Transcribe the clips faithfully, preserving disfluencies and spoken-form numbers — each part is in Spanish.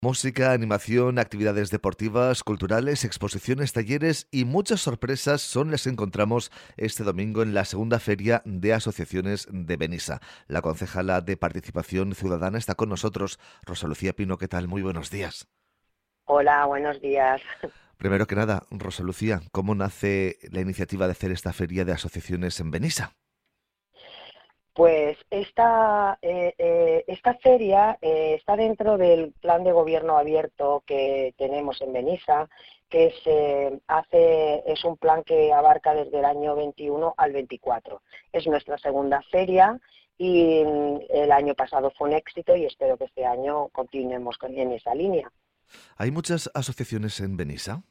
Música, animación, actividades deportivas, culturales, exposiciones, talleres y muchas sorpresas son las que encontramos este domingo en la segunda feria de asociaciones de Benissa. La concejala de Participación Ciudadana está con nosotros. Rosa Lucía Pino, ¿qué tal? Muy buenos días. Hola, buenos días. Primero que nada, Rosa Lucía, ¿cómo nace la iniciativa de hacer esta feria de asociaciones en Benissa? Pues esta, eh, eh, esta feria eh, está dentro del plan de gobierno abierto que tenemos en Benissa, que se hace, es un plan que abarca desde el año veintiuno al veinticuatro. Es nuestra segunda feria y mm, el año pasado fue un éxito y espero que este año continuemos con- en esa línea. ¿Hay muchas asociaciones en Benissa?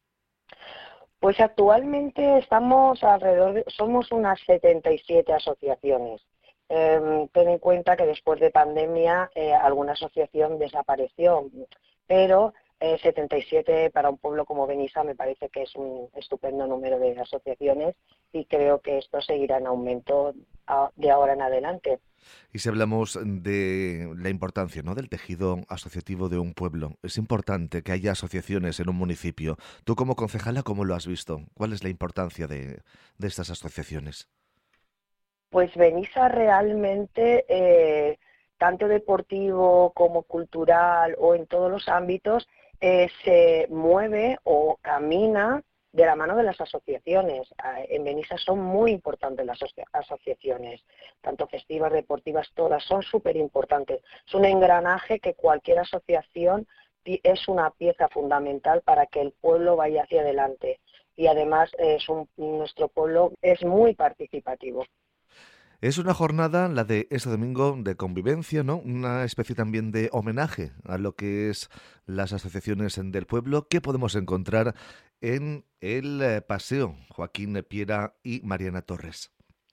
Pues actualmente estamos alrededor de, somos unas setenta y siete asociaciones. Eh, ten en cuenta que después de pandemia eh, alguna asociación desapareció, pero eh, setenta y siete para un pueblo como Benissa me parece que es un estupendo número de asociaciones y creo que esto seguirá en aumento a- de ahora en adelante. Y si hablamos de la importancia, ¿no?, del tejido asociativo de un pueblo, es importante que haya asociaciones en un municipio. Tú como concejala, ¿cómo lo has visto? ¿Cuál es la importancia de, de estas asociaciones? Pues Benissa realmente, eh, tanto deportivo como cultural o en todos los ámbitos, eh, se mueve o camina de la mano de las asociaciones. Ah, En Benissa son muy importantes las asocia- asociaciones, tanto festivas, deportivas, todas son súper importantes. Es un engranaje que cualquier asociación pi- es una pieza fundamental para que el pueblo vaya hacia adelante. Y además es un- nuestro pueblo es muy participativo. Es una jornada, la de este domingo, de convivencia, ¿no? Una especie también de homenaje a lo que es las asociaciones en- del pueblo que podemos encontrar en el eh, Paseo Joaquín Piera y Mariana Torres.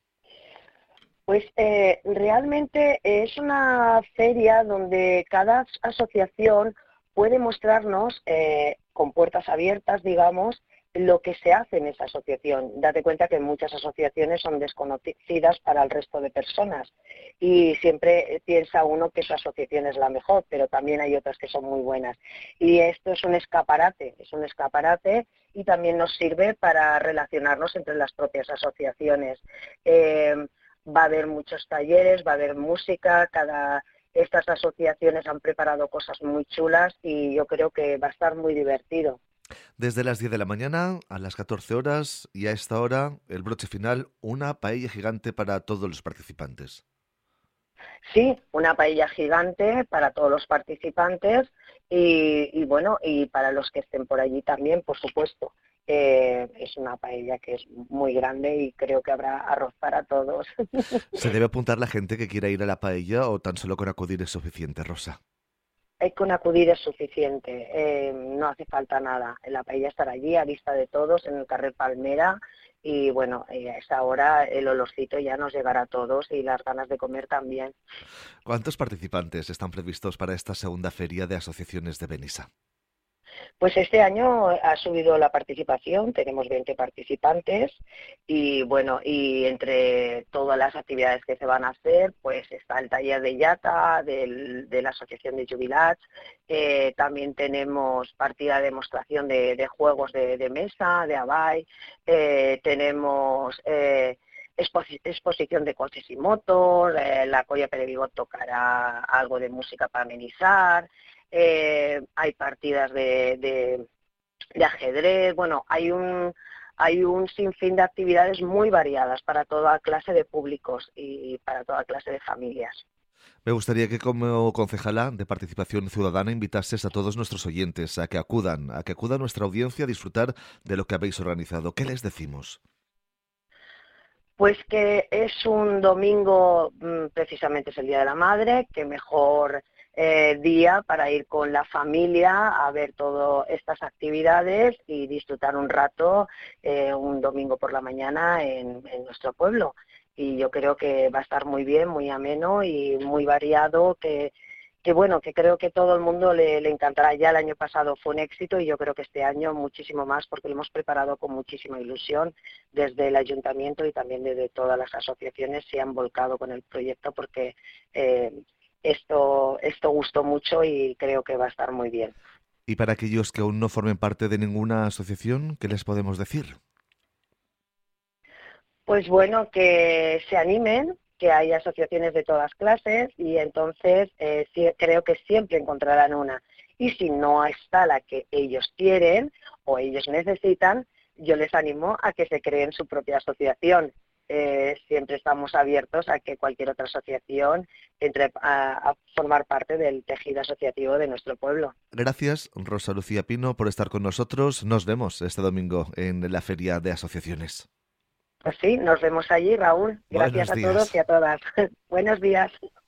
Pues eh, realmente es una feria donde cada asociación puede mostrarnos eh, con puertas abiertas, digamos, lo que se hace en esa asociación. Date cuenta que muchas asociaciones son desconocidas para el resto de personas y siempre piensa uno que su asociación es la mejor, pero también hay otras que son muy buenas. Y esto es un escaparate, es un escaparate y también nos sirve para relacionarnos entre las propias asociaciones. Eh, Va a haber muchos talleres, va a haber música, cada estas asociaciones han preparado cosas muy chulas y yo creo que va a estar muy divertido. Desde las diez de la mañana a las catorce horas y a esta hora, el broche final, una paella gigante para todos los participantes. Sí, una paella gigante para todos los participantes y, y bueno, y para los que estén por allí también, por supuesto. Eh, es una paella que es muy grande y creo que habrá arroz para todos. ¿Se debe apuntar la gente que quiera ir a la paella o tan solo con acudir es suficiente, Rosa? Hay con acudir es suficiente, eh, no hace falta nada. La paella estará allí a vista de todos en el carrer Palmera y bueno, eh, a esa hora el olorcito ya nos llegará a todos y las ganas de comer también. ¿Cuántos participantes están previstos para esta segunda feria de asociaciones de Benissa? Pues este año ha subido la participación, tenemos veinte participantes y bueno, y entre todas las actividades que se van a hacer, pues está el taller de Yata, del- de la Asociación de Jubilats, eh, también tenemos partida de demostración de, de juegos de, de mesa, de Abai, eh, tenemos eh, exposi- exposición de coches y motos, eh, la Colla Perevigot tocará algo de música para amenizar, eh, hay partidas de, de, de ajedrez, bueno, hay un, hay un sinfín de actividades muy variadas para toda clase de públicos y para toda clase de familias. Me gustaría que como concejala de Participación Ciudadana invitases a todos nuestros oyentes a que acudan, a que acuda nuestra audiencia a disfrutar de lo que habéis organizado. ¿Qué les decimos? Pues que es un domingo, mm, precisamente es el Día de la Madre, que mejor eh, día para ir con la familia a ver todas estas actividades y disfrutar un rato eh, un domingo por la mañana en, en nuestro pueblo. Y yo creo que va a estar muy bien, muy ameno y muy variado, que que bueno, que creo que todo el mundo le, le encantará. Ya el año pasado fue un éxito y yo creo que este año muchísimo más porque lo hemos preparado con muchísima ilusión desde el ayuntamiento y también desde todas las asociaciones se han volcado con el proyecto porque eh, esto, esto gustó mucho y creo que va a estar muy bien. Y para aquellos que aún no formen parte de ninguna asociación, ¿qué les podemos decir? Pues bueno, que se animen, que hay asociaciones de todas clases y entonces eh, sí, creo que siempre encontrarán una. Y si no está la que ellos quieren o ellos necesitan, yo les animo a que se creen su propia asociación. Eh, siempre estamos abiertos a que cualquier otra asociación entre a, a formar parte del tejido asociativo de nuestro pueblo. Gracias, Rosa Lucía Pino, por estar con nosotros. Nos vemos este domingo en la Feria de Asociaciones. Pues sí, nos vemos allí, Raúl. Gracias Buenos a todos y días. a todas. Buenos días.